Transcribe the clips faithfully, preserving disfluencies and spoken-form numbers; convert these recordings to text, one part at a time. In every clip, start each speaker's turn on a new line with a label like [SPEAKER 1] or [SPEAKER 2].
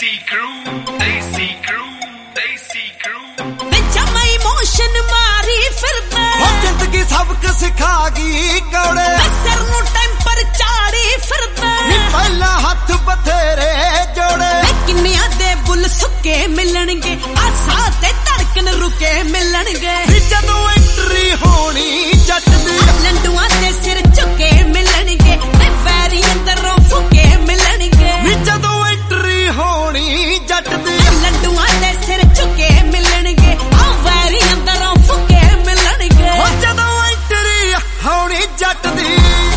[SPEAKER 1] Desi crew, Desi crew, Desi crew.
[SPEAKER 2] जमा emotion मारी फिरदा
[SPEAKER 3] हो जिंदगी सबक सिखागी कौड़े
[SPEAKER 2] सर नु टेंपर चाड़ी फिरदा
[SPEAKER 3] नी पहला हथ बथेरे जोड़े
[SPEAKER 2] किन्निया दे बुल सुके मिलणगे आसा ते धड़कन रुके मिलणगे
[SPEAKER 3] जदों एंट्री होनी जट दी
[SPEAKER 2] लंडुआ ते सिर झुके मिलणगे ते वैरी अंदरों फुके मिलणगे
[SPEAKER 3] जदों एंट्री होनी जट दी
[SPEAKER 2] लंडुआ ते सिर झुके मिलणगे आ वैरी अंदरों फुके मिलणगे
[SPEAKER 3] जदों एंट्री होनी जट दी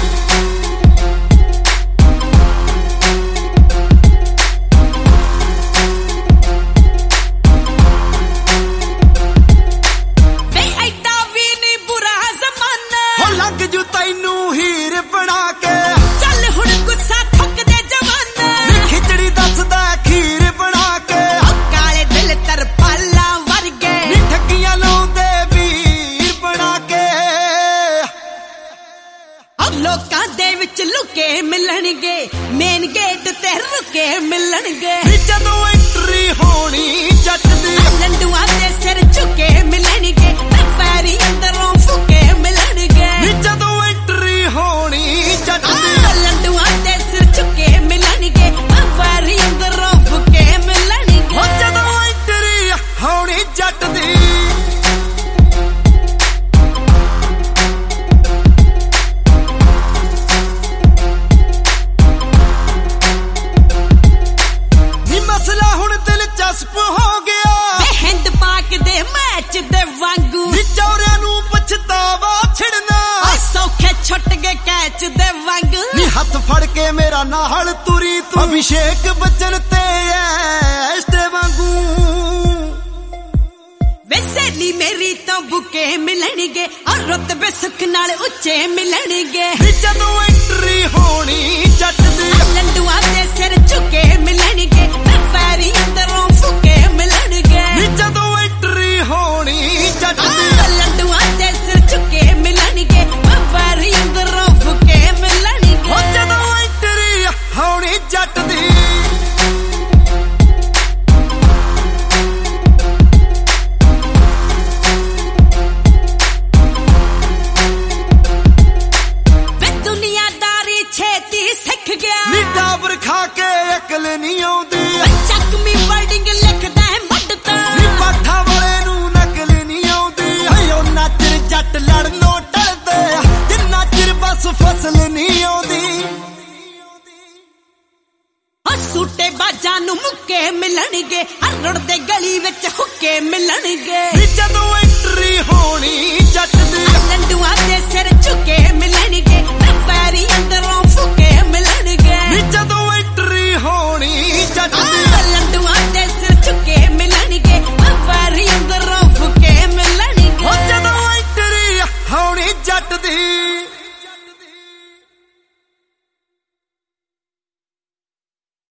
[SPEAKER 2] लोकां दे विच लुके मिलणगे मेन गेट ते रुके मिलणगे
[SPEAKER 3] जदों एंट्री होनी जट दी
[SPEAKER 2] लंडुआ ते सिर झुके मिलणगे पैरी अंदरों फुके मिलणगे
[SPEAKER 3] जदों एंट्री होनी जट दी
[SPEAKER 2] लंडुआ ते सिर झुके मिलणगे पैरी अंदरों फुके मिलणगे
[SPEAKER 3] जदों एंट्री होनी जट दी हो गया
[SPEAKER 2] हिंद पाक दे मैच दे वांगू
[SPEAKER 3] चौरिया नू पछतावा छिड़ना
[SPEAKER 2] सौखे छुट गए कैच दे वांगू
[SPEAKER 3] हाथ फड़ के मेरा नाल तुरी तू अभिषेक बच्चन ते ऐसे वांगू
[SPEAKER 2] वैसेली मेरी तो बुके मिलणगे और रुतबे सुख नाल उच्चे मिलणगे
[SPEAKER 3] जदों एंट्री होनी जट दी
[SPEAKER 2] लंडुआ ते सिर झुके मिलणगे पैरी अंदरों फुके मिलणगे
[SPEAKER 3] जदों एंट्री होनी जट दी
[SPEAKER 2] लंडुआ ते सिर झुके मिलणगे पैरी अंदरों फुके मिलणगे
[SPEAKER 3] जदों एंट्री होनी जट दी डाबर खा के अकल नहीं आउंदी
[SPEAKER 2] चकमी वर्डिंग लिखदा है मटता
[SPEAKER 3] पाठा वाले नू नकल नहीं आउंदी ओ नाचर जट लड़नो टलदे जिन्ना चिर बस फसल नहीं आउंदी
[SPEAKER 2] सूटे बाजा नू मुक्के मिलणगे हर रुड़दे गली विच हुक्के मिलणगे
[SPEAKER 3] जदों एंट्री होनी जट दी
[SPEAKER 2] लंडुआ ते सिर झुके मिलणगे